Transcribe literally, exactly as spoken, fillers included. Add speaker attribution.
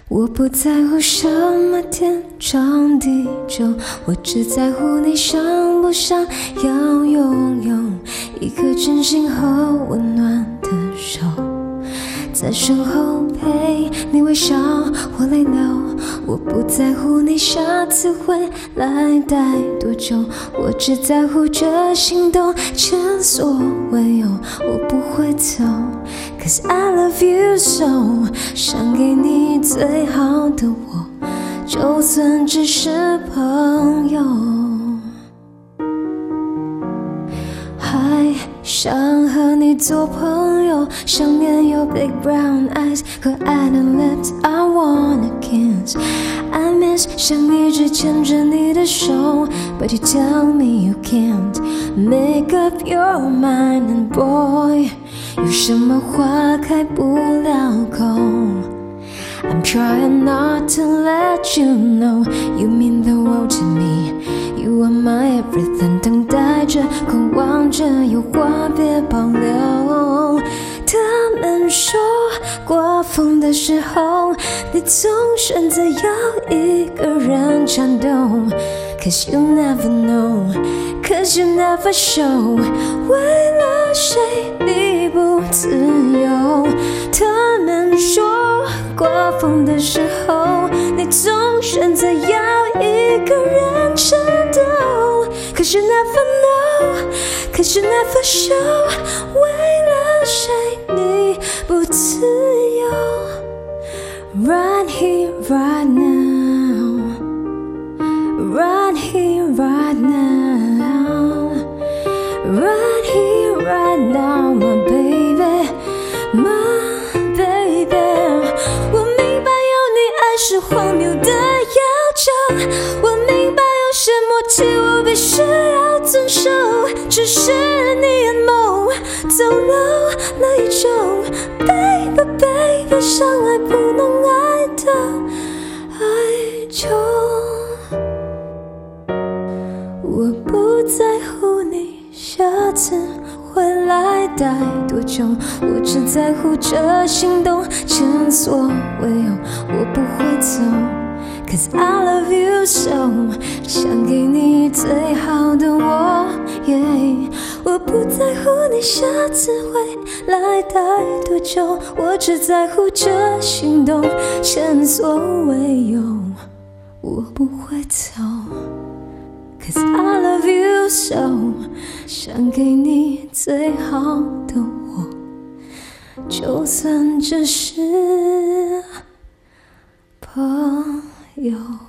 Speaker 1: 我不在乎什么天长地久，我只在乎你想不想要拥有一颗真心和温暖的手，在身后陪你微笑或泪流。我不在乎你下次会来待多久，我只在乎这心动前所未有。我不会走 Cause I love you so， 想给你最好的我，就算只是朋友。还想和你做朋友，想念有 big brown eyes 可爱的 lips I wanna kiss I miss 想一直牵着你的手 But you tell me you can't make up your mind And boy 有什么话开不了口， I'm trying not to let you know You mean the world to me You are my everything 等待着渴望着有话别保留。他们说刮风的时候你总选择要一个人颤抖 Cause you never know Cause you never show 为了谁你不自由。他们说刮风的时候你总选择要一个人颤抖 Cause you never know Cause you never show 为了谁你不自由。 Right here right now Right here right now Right here right now My baby My baby 我明白有你爱是荒谬的要求，我明白有些默契我必须要遵守，只是你眼眸走漏那一种 Baby baby 相爱不能爱的哀求。我不在乎你下次会来待多久，我只在乎这心动前所未有。我不会走 Cause I love you so 想给你最好的我、yeah、我不在乎你下次会来待多久，我只在乎这心动前所未有。我不会走 Cause I love you so 想给你最好的我，就算只是朋友。